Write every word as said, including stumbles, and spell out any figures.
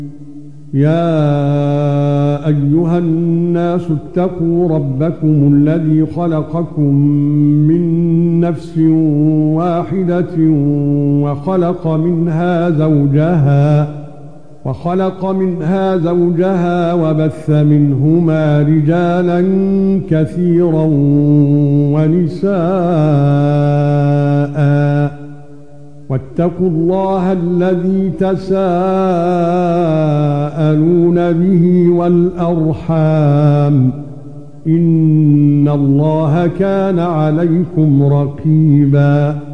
يا ايها الناس اتقوا ربكم الذي خلقكم من نفس واحدة وخلق منها زوجها وخلق منها زوجها وبث منهما رجالا كثيرا ونساء واتقوا الله الذي تساءلون به والأرحام إن الله كان عليكم رقيبا